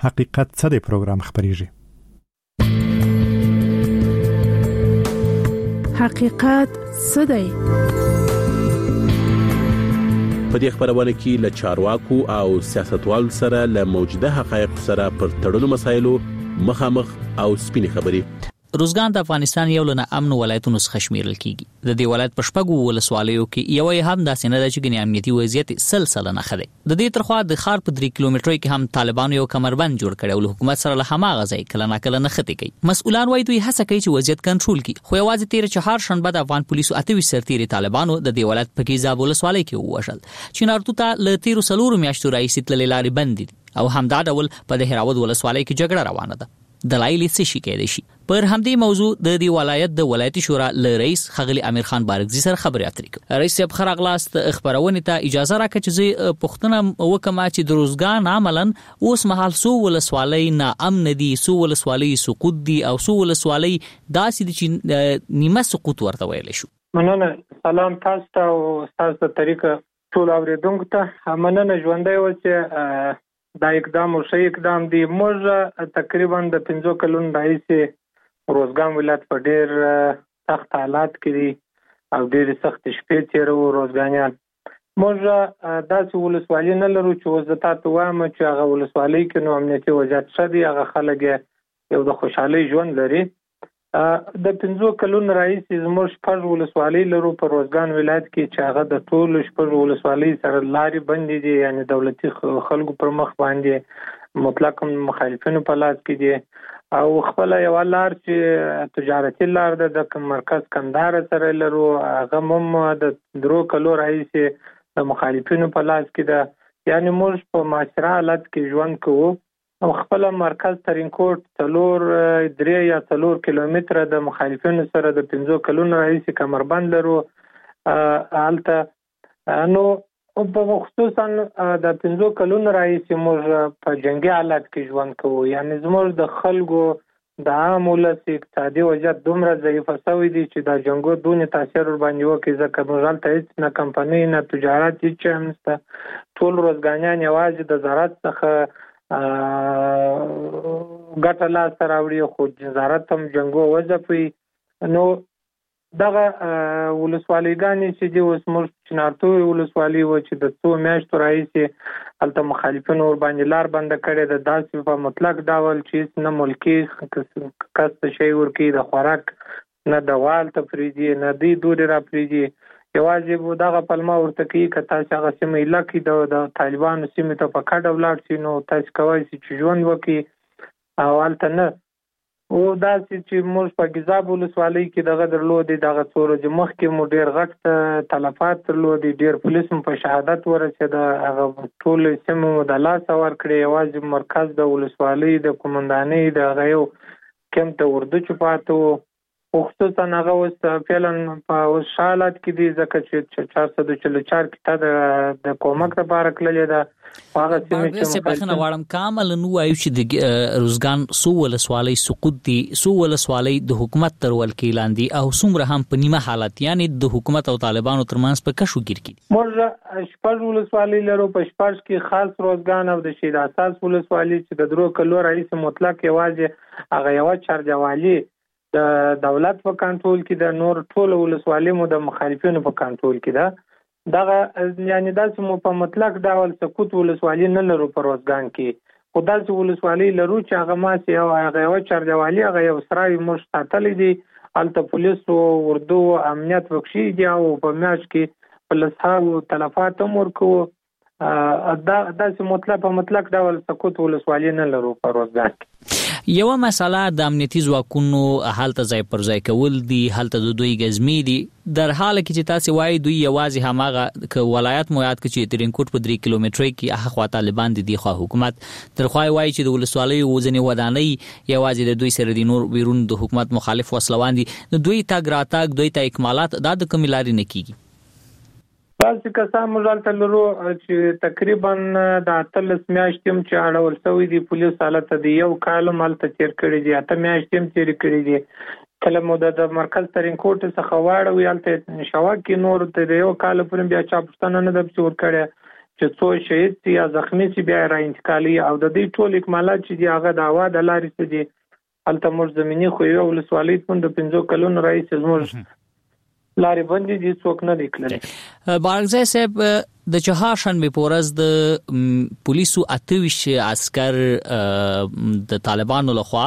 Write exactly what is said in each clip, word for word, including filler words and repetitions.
حقیقت څه دی پروګرام خبريږي. حقیقت څه دی؟ په دې خبرونه کې له چارواکو او سیاستوالو سره له موجوده حقایق سره پر تړلو مسایلو مخامخ او سپینې خبرې. روزګان د افغانستان یو له امن ولایتونو څخه شمیرل کیږي. د دې ولایت په شپږو ولسوالیو کې یو یې هم داسې نه ده چې ګنې امنیتي وضعیت سلسله نه خده. د دې ترخوا د خار په درې کیلومترۍ کې هم طالبانو یو کمربند جوړ کړی او له حکومت سره له هماغه ځای کله ناکله نه ختی کوي. مسؤلان وایي دوی هڅه کوي چې وضعیت کنټرول کړي، خو یوازې تیر چهار شنبه د افغان پولیسو اته ویشت سرتیري طالبانو د دې ولایت په کیزاب ولسوالۍ کې ووژل چې نارتو ته له تیرو څلورو میاشتو راهیسې تللې لارې بندې دي او همدا ډول په دهراود ولسوالۍ کې جګړه روانه ده. دلایل څه شي کېدای شي؟ پر همدې موضوع د دې ولایت د ولایتي شورا له رئیس خغلی امیر خان بارګزي سره خبرې اترې کوي. رئیس صاحب خراغلاست خبرونه ته اجازه راکړه چې زه پښتنه وکما چې د روزګان عملاً اوس مهال سو ولسوالۍ نا امن دي، سو ولسوالۍ سقوط دي او سو ولسوالۍ داسې دي چې نیمه سقوط ورته ویل شو. مننه. سلام تاسو ته او تاسو ته طریقه ټول اوریدونکو ته مننه. ژوندۍ و چې دا اقدام او شی اقدام دی. موږ تقریبا د پنځو کلونو راهیسې روزګان ولایت په ډېر سخت حالات کې دي او ډېر سخت شپې تیرو روزګانیان. موږ داسې ولسوالۍ نه لرو چې وزتا ته وایم چې هغه ولسوالۍ کې نو امنیتي وضعیت ښه دی، هغه خلک یو د خوشحالۍ ژوند لري. د پنځو کلونو راهیسې زموږ شپږ ولسوالۍ لرو په روزګان ولایت کې چې هغه د ټولو شپږ ولسوالۍ سره لارې بندې دي، یعنی دولتي خلکو پر مخ باندې مطلق مخالفینو په لاس کې دي او خپل یو لار چې تجارتي لار ده د مرکز کندهار سره لرو، هغه هم د درو کلو راهیسې د مخالفینو په لاس کې ده. یعنی موږ په معاشره حالت کې ژوند کوو او خپل مرکز ترینکوټ څلور درې یا څلور کیلومتره د مخالفینو سره د پنځو کلونو راهیسې کمربند لرو. هلته نو په خصوصا د پنځو کلونو راهیسې موږ په جنگي حالت کې ژوند کوو. یعنی زموږ د خلکو د عام ولس اقتصادي وضعیت دومره ضعیفه شوی دی چې دا جنګو دونې تاثیر ور باندې وکړي، ځکه موږ هلته هېڅ نه کمپنۍ نه تجارت هېڅ هم نشته. ټول روزګانیان یوازې د زراعت څخه ګټه لاسته راوړي، خو زراعت هم جنګو وځپوي. نو دغه ولسوالیګانې چې دي اوس موږ چنارتو ولسوالي و چې د څو میاشتو راهیسې هلته مخالفینو ور باندې لار بنده کړې ده، داسې په مطلق ډول چې هېڅ نه ملکي کس ته شی ورکوي، د خوراک نه دوا هلته پرېږدي نه دوی دورې را پرېږدي، یوازې دغه پلمه ورته کوي که تاسې هغه سیمه ایله کړي د طالبانو سیمې ته په کډه ولاړ شي نو تاسې کولی شئ چې ژوند وکړي او هلته نه. او داسې چې موږ په ګیزاب ولسوالۍ کې دغه درلودې، دغه څو ورځې مخکې مو ډېر غټ تلفات درلودې، ډېر پولیس مو په شهادت ورسېده، هغه ټولې سیمې مو د لاسه ورکړې. یوازې مرکز د ولسوالۍ د قومندانۍ د هغه یو کمپ ته اردو چې پاته و، خصوصا هغه اوس فعلا په اوس ښه حالت کې دي ځکه چې چار سوه چلو چار کته د کومک لپاره تللې ده. هغه سیمې چې بخښنه غواړم کامل نو وایو چې د روزګان سو ولسوالۍ سقوط دي، سو ولسوالۍ د حکومت تر ولکې لاندې او څومره هم په نیمه حالت، یعنی د حکومت او طالبانو ترمنځ په کشو ګیر کې. موږ شپږ ولسوالۍ لرو، په شپږ کې خاص روزګان او د شهید اساس ولسوالۍ چې د درو کلو راهیسې مطلق یوازې هغه یوه چارجوالي د دولت په کنټرول کې ده، نور ټول ولسوالۍ مو د مخالفینو په کنټرول کې ده. دغه یعنی داسې مو په مطلق ډول سقوط ولسوالۍ نه لرو په روزګان کې، خو داسې ولسوالۍ لرو چې هغه ماسې یو هغه یوه چارجوالي هغه یو سراوي موږ ساتلی دي، هلته پولیسو اردو امنیت پکښې دي او په میاشت کې په لسهاوو تلفات هم ورکوو. دا داسې مطلق په مطلق ډول سقوط ولسوالۍ نه لرو په روزګان کې. یو مسله د امنیتي ځواکونو هلته ځای پر ځای کول دي، هلته د دوی ګزمې دي، در حال کې چې تاسې وایي دوی یوازې هماغه که ولایت مو یاد کړي چې ترینکوټ په درې کیلومترۍ کې هغه خوا طالبان دي، دي خوا حکومت، تر خوا وایي چې د ولسوالیو ځینې ودانۍ یوازې د دوی سره دي، نور بیرون د حکومت مخالف وسلوان دي. دوی تګ راتګ، دوی ته اکمالات دا د کومې لارې نه کېږي؟ داسې کسان موږ هلته لرو چې تقریبا د اتلس میاشتې هم چې اړول شوي دي پولیس هلته د یو کال هم هلته تېر کړي دي، اته میاشتې هم تېرې کړي دي. کله مو د مرکز ترینکوټ څخه واړوي هلته شوا کې نور د یو کال پورې بیا چا پوښتنه نه ده پسې ورکړې. چې څو شهید سي یا زخمی سي بیا را انتقالي او د دې ټول اکمالات چې دی هغه د هوا د لارې څخه دي. هلته موږ زمینی خو یو ولسوالۍ په د پنځو کلونو راځي موږ لارې باندې دي څوک نه لیکل. بارګزای صاحب د چهارشنبه په ورځ د پولیسو اتویش عسكر د طالبانو لخوا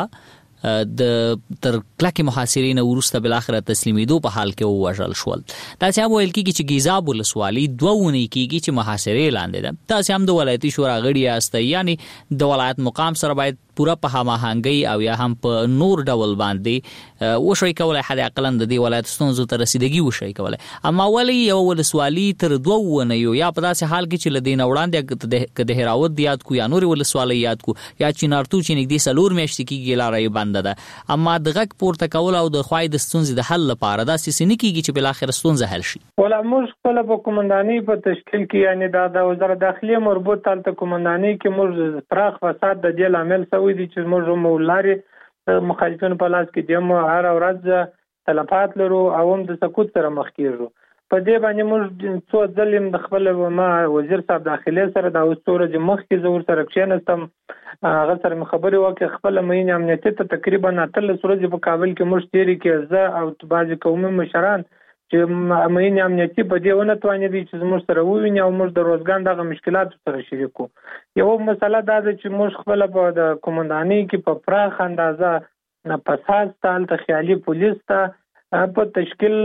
د تر کلکه محاصرې نه ورسته بل اخر تسلیمیدو په حال کې ووژل شول. دا چې هم ویل کیږي چې ګیزاب ولسوالۍ دوه ونی کیږي چې محاصرې لاندې ده. دا چې هم د ولایتي شورا غړي است یعنی د ولایت مقام سره باید پورا په هماهنګي او یا هم په نور ډول باندې وشوي کولای حد اقل د دې ولایت ستونزو ته رسیدګي وشي کولای. اما ولی یو ولسوالۍ تر دوه ونه یو یا په داسې حال کې چې لدین وړاندې د هراوت یاد کو یا نور ولسوالۍ یاد کو یا چینارتو چې نږدې سلور میاشتې کېږي لارې بند ده. اما د غک پورته کول او د خوای د ستونزې د حل لپاره دا سیسنی کېږي چې بل اخر ستونزه حل شي. ولا موږ خپل په کومنداني په تشکیل کې یعنی د وزارت داخلي مربوط تل کومنداني کې موږ پراخ فساد د دې عامل سوي دي چې موږ مولاري مخالفینو په لاس کې دیم هر ورځ تلفات لرو او هم د سکوت سره مخ کیږو. په دې باندې موږ څو ځلیم د خپل ما وزیر صاحب داخلي سره د اوستوره د مخ کې زور سره کښینستم هغه سره خبرې وکړه. خپل مېن امنیتي ته تقریبا اتلس ورځې په کابل کې موږ تیری کې زه او بعض قومي مشران چې مېن امنیتي په دې ونه توانې دي چې موږ سره وویني او موږ د روزګان دغه مشکلات سره شریکو. یو مسله دا ده چې موږ خپل په د کومنداني کې په پراخ اندازه نه پساس تال ته خیالي پولیس ته په تشکیل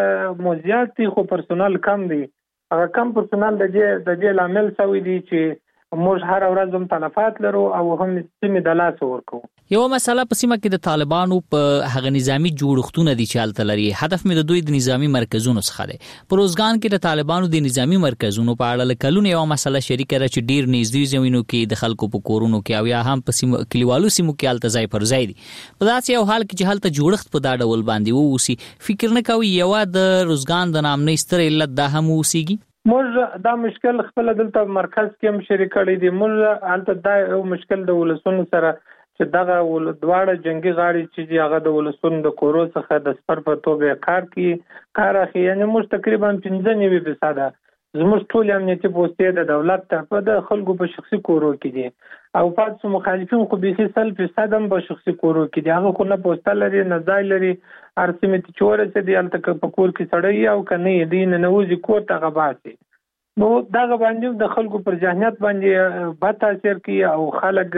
موزیاتي خو پرسونل کم دي. هغه کم پرسونل د دې د دې عامل سوي دي چې موږ هر ورځ هم تلفات لرو او هم سیمه د لاس ورکو. یو مسله په سیمه کې د طالبانو په هغه نظامی جوړښتونه دي چې حالت لري. هدف مې د دوی د نظامی مرکزونو څخه دی. په روزګان کې د طالبانو د نظامی مرکزونو په اړه کلونه یو مسله شریکه ده چې ډیر نږدې زمینو کې د خلکو په کورونو کې او یا هم په سیمه کلیوالو سیمو کې حالت ځای پر ځای دي. په داسې یو حال کې چې حالت جوړښت په دا ډول باندې ووسی فکر نه کوي یو د روزګان د نام نه ستر علت دا هم وسیږي. موږ دا مشکل خپل دلته مرکز کې هم شریک کړی دی. موږ حالت دا یو مشکل د ولسونو سره چې دغه ول دواړه جنگي غاړي چې هغه د ولسونو د کورو څخه د سپر په توګه کار کوي کار اخی یعنی موږ تقریبا پنځه نوي فیصد زموږ ټول امنیتي پوسټې د دولت ته د خلکو په شخصي کورو کې دي او پاتې مخالفین خو به سل فیصد هم په شخصي کورو کې دي. هغه خو نه پوسټ لري نه ځای لري ارسمت چوره چې دی الته په کور کې سړی او کني دی نه نوځي کور ته غباسي. نو دغه باندې د خلکو پر ذهنیت باندې بد تاثیر کوي او خلک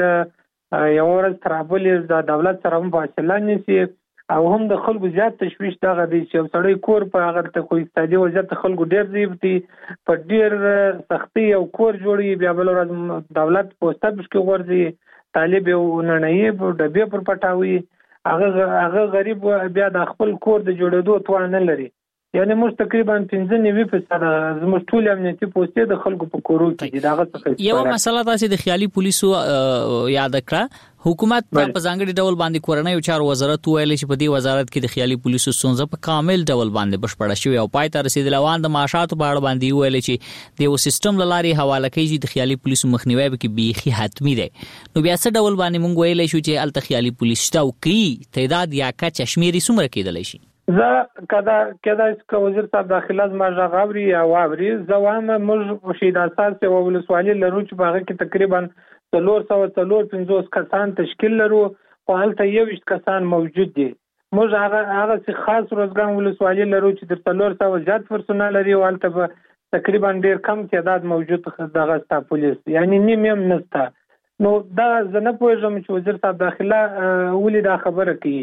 یو ورځ ترابلې د دولت سره هم فاصله نیسي او هم د خلکو زیات تشویش دغه دی چې سړی کور په هغه ته خو اقتصادي وضعیت خلکو ډیر ضعیف دي په ډیر سختي او کور جوړي بیا بل ورځ دولت پوسټ بشکې ورځي طالب یو نننۍ په ډبې پر پټاوي هغه هغه غریب بیا د خپل کور د جوړېدو توان نه لري. یعنی موږ تقریبا پنځه نوي فیصد زموږ ټول امنیتي پوسټې د خلکو په کورو کې دي. دغه څه یو مسله تاسو د خیالي پولیسو یاد کړه. حکومت په ځانګړي ډول باندې کورنۍ او چارو وزارت ویل چې په دې وزارت کې د خیالي پولیسو ستونزه په کامل ډول باندې بشپړه شوې او پای ته رسیدل روان د معاشاتو په اړه باندې ویل چې د یو سیستم لاري حواله کوي چې د خیالي پولیسو مخنیوي به کې بيخي حتمی دی. نو بیا څه ډول باندې مونږ ویل شو چې الته خیالي پولیس شته او کې تعداد یا کا چشمیري څومره کېدلی شي. زه کدا کدا چې وزیر صاحب داخله ما غاوري یا واوري زوام موږ شهید اساس او ولسوالۍ لرو چې باغ کې تقریبا څلور سوه څلور پنځوس کسان تشکیل لرو او هلته یویشت کسان موجود دي. موږ هغه هغه چې خاص روزګان ولسوالۍ لرو چې د څلور سوه زیات پرسونل لري او هلته تقریبا ډیر کم تعداد موجود دغه ستا پولیس یعنی نیم هم نشته. نو دا زه نه پوهېږم چې وزیر صاحب داخله ولې دا خبره کوي.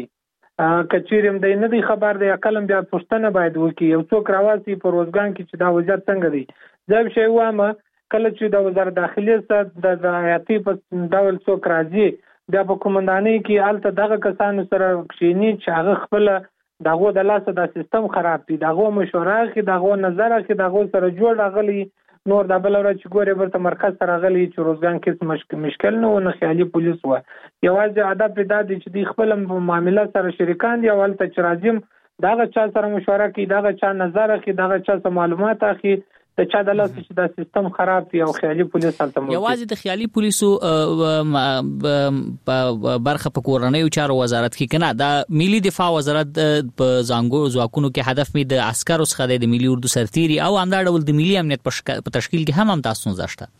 کچېرم د نه دی خبر دی کلم بیا پښتنه باید وکي یو څوک راوځي په روزګان کې چې دا وضعیت څنګه دی. دا شی وامه کله چې د وزارت داخلي سره د حیاتي په ډول څوک راځي بیا په کومندانۍ کې الته دغه کسانو سره کښینی چې هغه خپل دغه د لاسه د سیستم خراب دي دغه مشوره کې دغه نظر کې دغه سره جوړ راغلي نور د بل ورځ چې ګوري ورته مرکز سره غلي چې روزګان کې مشکل نه ونه خیالي پولیس و یوازې ادب پیدا دي چې د خپل معاملات سره شریکان دي اول ته چې راځم دغه چا سره مشوره کوي دغه چا نظر کوي دغه چا سره معلومات اخی د چا د لاس چې دا سیستم خراب دی او خیالي پولیس هلته موجود یوازې د خیالي پولیسو په برخه په کورنیو چارو وزارت کې کنه دا ملي دفاع وزارت په ځانګړو ځواکونو کې هدف می د عسکرو څخه د ملي اردو سرتیري او همدا ډول د ملي امنیت په تشکیل کې هم هم تاسو زشته.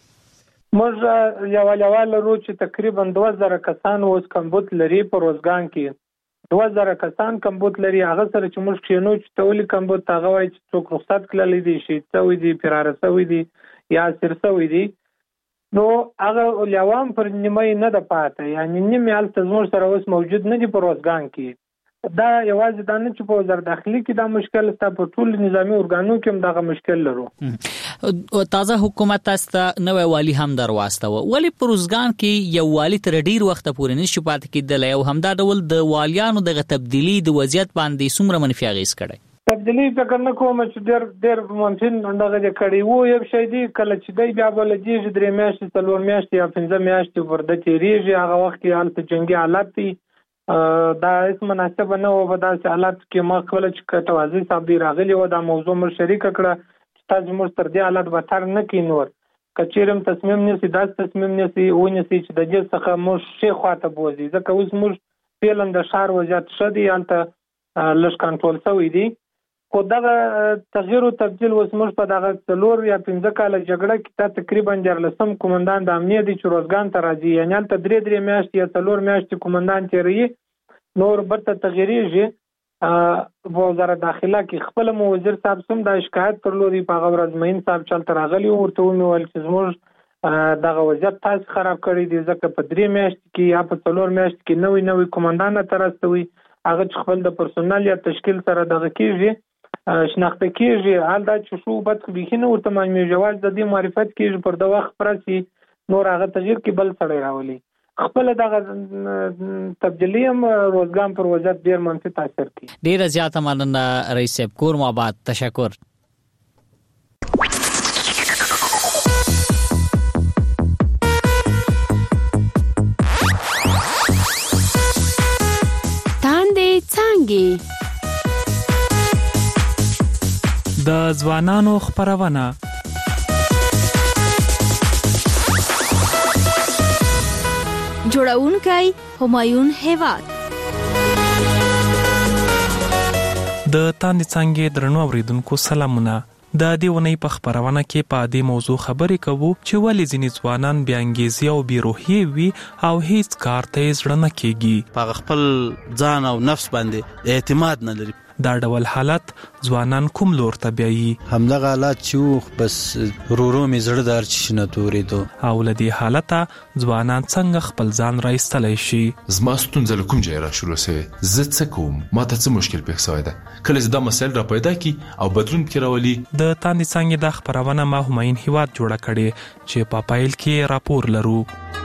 موږ یو لیوال لرو چې تقریبا دوه زره کسان اوس کمبود لري په روزګان کې دوه زره کسان کمبود لري. هغه سره چې موږ کینو چې تولی کمبود هغه وایي چې څوک رخصت کړل دي شي څوی دي فرار شوی دي یا سر شوی دي نو هغه لیوام پر نیمه نه د پاتې یعنی نیمه الته زموږ سره اوس موجود نه دي په روزګان کې. دا یوازې د نه چې په وزارت داخلي کې دا مشکل ستا په ټول نظامی ارګانو کې هم دغه مشکل لرو. تازه حکومت تاسو نوې والی هم درواسته ولی په روزګان کې یو والی تر ډیر وخت پورې نشي پاتې کېدل او همدا ډول د والیانو دغه تبدیلی د وضعیت باندې څومره منفي اغیز کړي. تبدیلی فکر نه کوم چې ډیر ډیر ممکن دغه کړي وو یو شی دی کله چې دی بیا بل دی چې درې میاشتې څلور میاشتې یا پنځه میاشتې ورده تیریږي هغه وخت کې حالت جنگي حالت دی دا اس مناسب نه و په داسې حالت کې ما خپل چې توازی صاحب راغلی و دا موضوع مر شریک کړه چې تاسو مر تر دې حالت به تر نه کینور کچېرم تصمیم نسی داس تصمیم نسی او نسی چې د دې څخه مو شیخ خاطه بوزي ځکه اوس مر پیلن د شهر وضعیت شدي انته لږ کنټرول شوی دی خو دغه تغییر او تبديل اوس مر په دغه څلور یا پنځه کال جګړه کې تقریبا جرلسم کومندان د امنیت د چروزګان ته راځي یعنی تل درې درې میاشتې یا څلور میاشتې کومندان تیری نور برته تغییریږي په وزارت داخله کې خپل مو وزیر صاحب سم د شکایت پر لوري په غوړ ازمین صاحب چلته راغلی ورته ویل چې زموږ دغه وضعیت تاسو خراب کړی دی ځکه په درې میاشتې کې یا په څلور میاشتې کې نوې نوې کومندان ترستوي هغه خپل د پرسونل یا تشکیل سره دغه کیږي شناخته کیږي حال دا چې شو بد بخینه ورته مې جواز د دې معرفت کیږي پر د وخت پرسي نور هغه تغییر کې بل سړی راولي خپل دغه تبدیلی هم روزګان پر وضعیت ډیر منفي تاثیر کوي. ډیر زیاته مننه رئیس صاحب کور مو آباد تشکر. تاندې څانګې د ځوانانو خبرونه جوړونکی همایون هیواد د تاندې څانګې درنو اوریدونکو سلامونه. د دې ونې په خبرونه کې په دې موضوع خبرې کوو چې ولې ځینې ځوانان بې انګیزې او بې روحیې وي او هیڅ کار ته یې زړه نه کېږي په خپل ځان او نفس باندې اعتماد نه لري. دا ډول حالت ځوانان کوم لور ته بیایي همدغه حالت چې بس رورو می زړه دار چې نه تورېدو او لدی حالته ځوانان څنګه خپل ځان راایستلی شي. زما ستونزه له کوم ځای را شروع سوې زه څه کوم ماته څه مشکل پیښ شوی ده کله چې دا مسایل را پیدا کی او بدلون پکې راولي. د تاندې څانګې د خبرونه ما همایون هیواد جوړه کړې چې په پایل کې راپور لرو.